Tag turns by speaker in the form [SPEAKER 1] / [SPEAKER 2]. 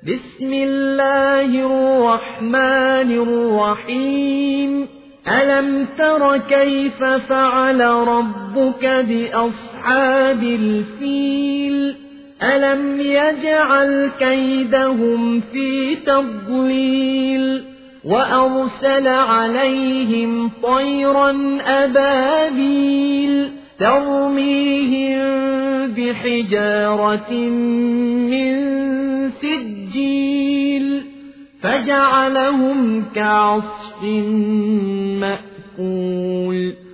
[SPEAKER 1] بسم الله الرحمن الرحيم ألم تر كيف فعل ربك بأصحاب الفيل ألم يجعل كيدهم في تضليل وأرسل عليهم طيرا أبابيل ترميهم بحجارة من سجيل فجعلهم كعصف مأكول